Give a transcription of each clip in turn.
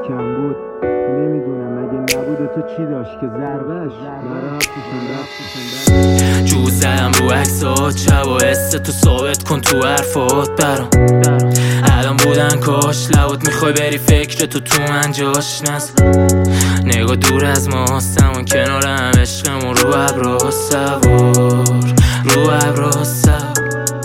کم بود. نمیدونم مگه نبود تو چی داشت که ضربش جو زدم رو عکسات شب و حس تو ثابت کن تو حرفات برام. الان بودن کاش لبات میخوای بری فکر تو من جاش نزد. نگاه دور از ماست همون کنارم عشقمون رو ابرا سوار رو ابرا سوار.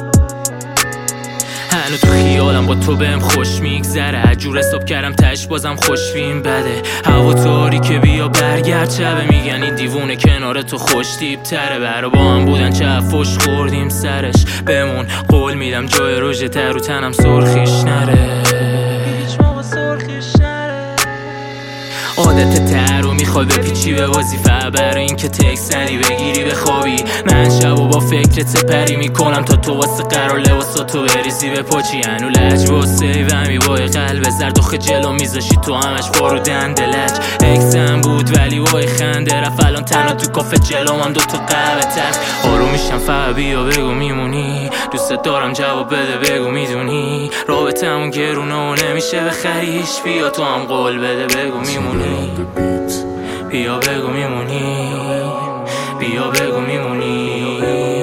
هنو تو خیالم با تو بهم خوش میگذره. جور حساب کردم تش بازم خوشبین بده. هوا تاریکه بیا برگرد شبه میگن این دیوونه کنار تو خوش تیپ تره. برا با هم بودن چه فش خوردیم سرش. بمون قول میدم جای روژه تر رو تنم سرخیش نره. هیچ موقع سرخیش نره. عادت تر رو میخوای بپیچی به وظیفه برای این که تکسنی بگیری بخوابی. من شب و با فکرت سپری میکنم تا تو واسه قرار لباساتو بریزی به پاچی. هنو لج با سیومی با قلب زرد و خجلو میذاشی تو همش بارودن دلج. اکسم بود ولی وای خنده رفت الان تنها تو کافه جلوم هم دوتا قهوه تخت. آروم میشم فقط بیا بگو میمونی. دوست دارم جواب بده بگو میدونی. رابطمون گرونه و نمیشه بخریش. بیا تو هم قول بده بگو میمونی. بیا بگو میمونی. بیا بگو میمونی.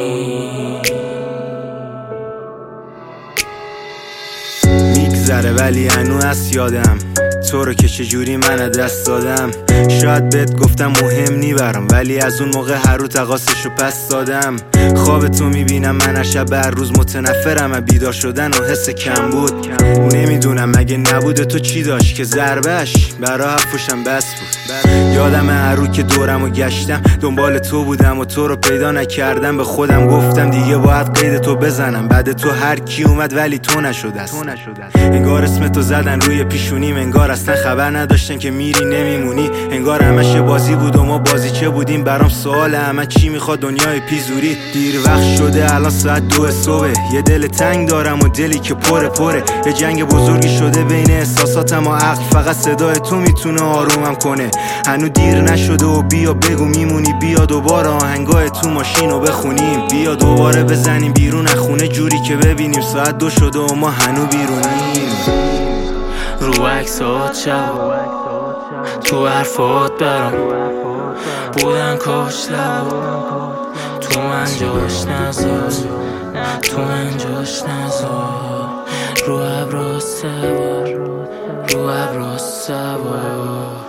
میگذره ولی هنو از یادم تو رو که چجوری من دست دادم. شاید بهت گفتم مهم نی برام ولی از اون موقع هر رو تقاصشو پس دادم. خواب تو میبینم من شب هر روز متنفرم از بیدار شدن و حس کم بود. نمیدونم مگه نبوده تو چی داشت که ضربش برا حرفشم بس بود. یادم هر رو که دورم و گشتم دنبال تو بودم و تو رو پیدا نکردم. به خودم گفتم دیگه باید قید تو بزنم. بعد تو هر کی اومد ولی تو نشده است. انگار اسم تو زدن روی پیشونیم. انگار اصلا خبر نداشتن که میری نمیمونی. انگار همش بازی بود و ما بازیچه بودیم. برام سوال همه چی میخواد دنیای پیزوری. دیر وقت شده الان ساعت 2 صبح. یه دل تنگ دارم و دلی که پره. یه جنگ بزرگی شده بین احساساتم و عقل. فقط صدای تو میتونه آرومم کنه. هنو دیر نشده و بیا بگو میمونی. بیا دوباره آهنگای تو ماشینو بخونیم. بیا دوباره بزنیم بیرون از خونه جوری که ببینیم ساعت 2 شده و ما هنو بیرونیم. رو عکسات شب تو حرفات برام بودن کاش لبا تو من جاش نذار. تو من جاش نذار. رو ابرا سوار رو ابرا سوار.